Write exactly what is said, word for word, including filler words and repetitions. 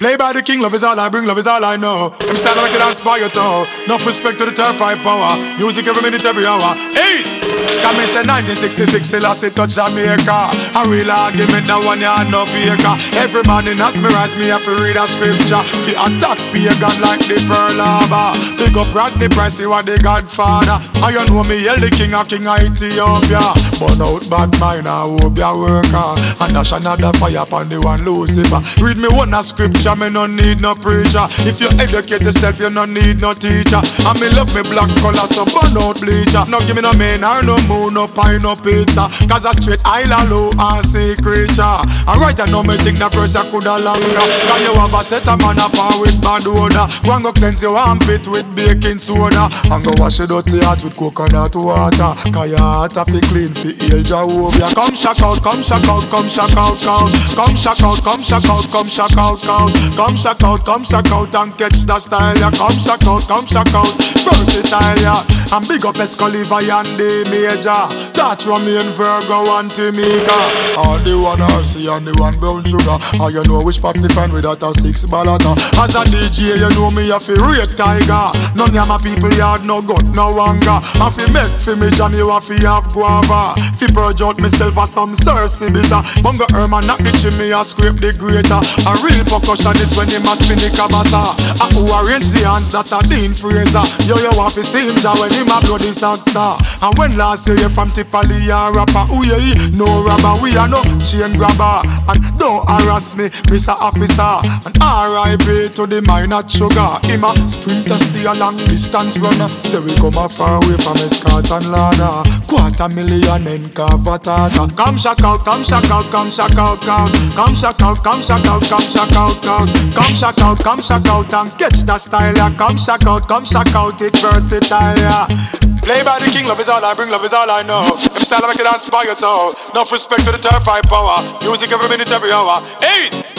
Play by the king, love is all I bring, love is all I know. I'm style make it dance by your toe. Enough respect to the turf five power. Music every minute, every hour. Ace! Come in say nineteen sixty-six, he lost it touch Jamaica. A real argument, that one ya no faker. Every man in us mirrors me have to read a scripture. Fi attack pagan like the Pearl Harbor. Pick up Rodney Price, he was the Godfather. And you know me, yell the king of king of Ethiopia. Burn out bad mind, I hope ya work hard. And dash another fire upon the one Lucifer. Read me one a scripture, me no need no preacher. If you educate yourself, you no need no teacher. And me love me black color, so burn out bleacher. No give me no man or no moon, no pie, no pizza. Cause a straight island low and sea creature. And right I know me think the first I coulda longer. Can you have a set a man up with bad odor? Go and go cleanse your armpit with baking soda. And go wash your dirty heart with coconut water. Cause your heart a fi clean fi heal Jehovah. Come shock out, come shock out, come shock out, out. Come shock out, come shock out, come shock out, out. Come shock out, come shock out and catch the style, yeah. Come shock out, come shock out, versatile, yeah. And big up Escaliva and the Major. Touch Romain, Virgo and Timika. All the one R C and the one brown sugar. And you know which part we find with that a six ballata. As a D J, you know me a fi rate tiger. None of my people yard no gut, no anger. And fi make fi me jam, you a fi have guava. Fi purge out myself as some Cersei bitter. Bunga Herman knock the chimney and scrape the grater. A real percussionist when him a spin the cabasa. A who arrange the hands that a Dean Fraser. Yo yo want fi see him ja when him a bloody salsa. And when last year you from Tipali and rapper. Ooh yeah, no robber, we are no chain grabber. And don't harass me, Mister Officer. And R I P to the minor sugar. Him a sprinter, stay a long distance runner. Say we come a far away from Escort and Lada. Quarter million in Cavatata. Come shock out, come shock out, come shock out, come. Come shock out, come shock out, come shock out, come. Come shock out, come shock out and catch the style, yeah. Come shock out, come shock out, it versatile, yeah. Play by the king, love is all I bring, love is all I know. I'm style make it dance by your toe. Enough respect to the turf five power. Music every minute, every hour. Ace!